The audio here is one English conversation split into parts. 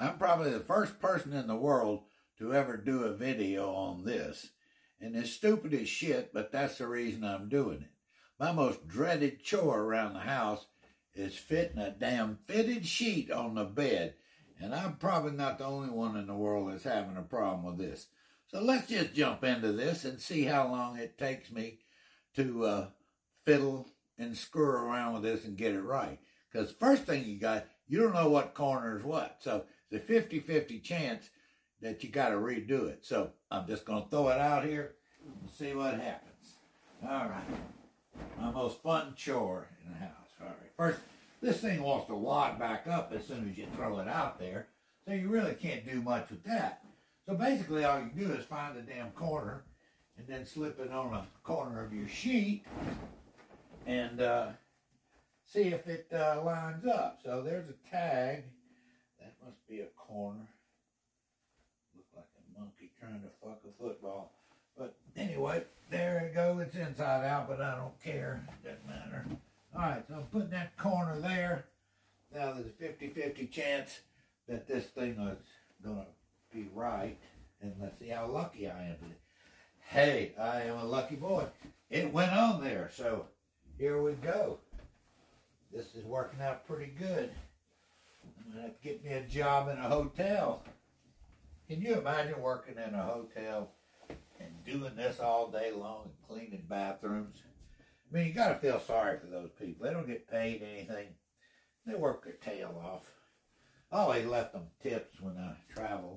I'm probably the first person in the world to ever do a video on this. And it's stupid as shit, but that's the reason I'm doing it. My most dreaded chore around the house is fitting a damn fitted sheet on the bed. And I'm probably not the only one in the world that's having a problem with this. So let's just jump into this and see how long it takes me to fiddle and screw around with this and get it right. Because first thing you don't know what corner is what. So it's a 50-50 chance that you got to redo it. So I'm just going to throw it out here and see what happens. All right. My most fun chore in the house. All right. First, this thing wants to wad back up as soon as you throw it out there. So you really can't do much with that. So basically all you do is find the damn corner and then slip it on a corner of your sheet and see if it lines up. So there's a tag. That must be a corner. Look like a monkey trying to fuck a football. But anyway, there it goes. It's inside out, but I don't care. It doesn't matter. All right, so I'm putting that corner there. Now there's a 50-50 chance that this thing is going to be right. And let's see how lucky I am today. Hey, I am a lucky boy. It went on there, so here we go. This is working out pretty good. I'm going to have to get me a job in a hotel. Can you imagine working in a hotel and doing this all day long and cleaning bathrooms? I mean, you got to feel sorry for those people. They don't get paid anything. They work their tail off. I always left them tips when I traveled.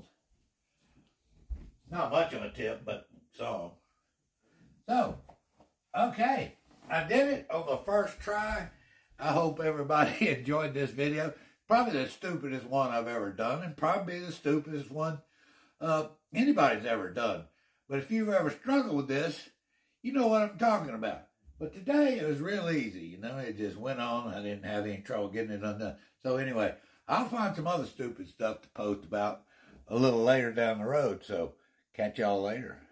Not much of a tip, but some. So, okay. I did it on the first try. I hope everybody enjoyed this video. Probably the stupidest one I've ever done, and probably the stupidest one anybody's ever done. But if you've ever struggled with this, you know what I'm talking about. But today it was real easy, it just went on. I didn't have any trouble getting it undone. So anyway, I'll find some other stupid stuff to post about a little later down the road. So catch y'all later.